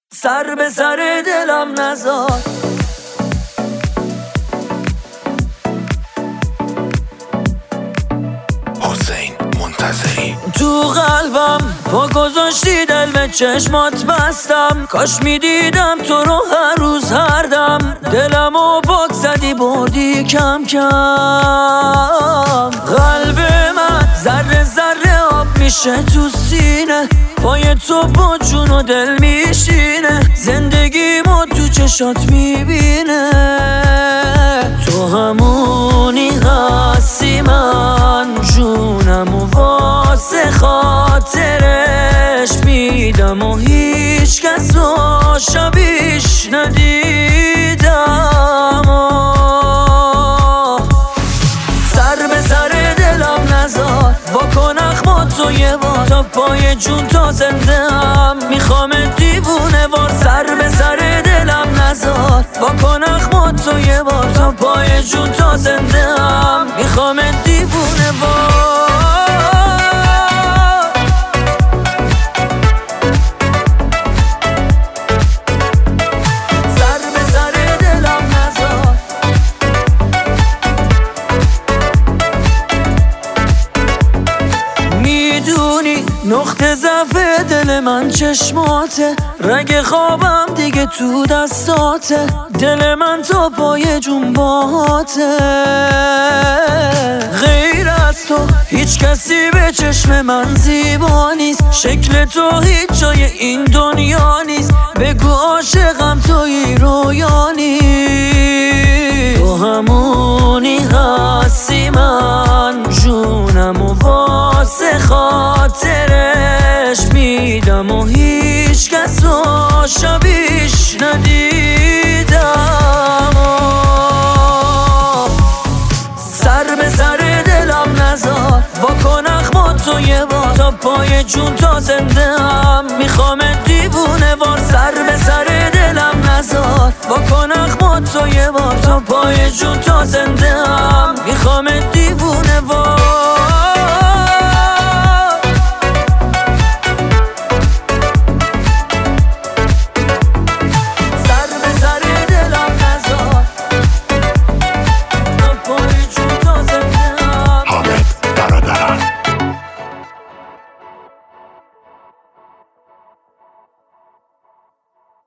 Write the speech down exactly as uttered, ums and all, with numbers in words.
سر به سر دلم نذار. حسین منتظری. تو قلبم پا گذاشتی، دل به چشمات بستم. کاش میدیدم تو رو هر روز هر دم. دلمو پاک زدی بردی کم کم. قلب من ذره ذره آب میشه تو سینه. پای تو با جون و دل میشینه. زندگیمو تو چشات میبینه. تو همونی هستی، من جونم و واسه خاطرش میدم و هیچ کس رو شبیش ندیدم. سر به سر دلم نذار، واکن اخماتو یه بار. تا پای جون تا زنده هم میخوام دیوونه وار. سر به سر دلم نذار، واکن اخماتو یه بار. تا پای جون تا زنده هم میخوام دیوونه وار. سر به سر دلم نذار. میدونی نقطه ضعف دل من چشماته. رگ خوابم دیگه تو دستاته. دل من تا پای جون باهاته. غیر از تو هیچ کسی به چشم من زیبا نیست. شکل تو هیچ جای این دنیا نیست. بگو عاشقم تویی رویا نیست. تو همونی هستی، من جونم و واسه خاطرش میدم و هیچ کس رو شبیش ندیدم. سر به سر دلم نذار، واکن اخماتو یه بار. تا پای جون تا زنده هم میخوام دیوونه وار. سر به سر دلم نذار، واکن اخماتو یه بار. تا پای جون تا زنده هم میخوام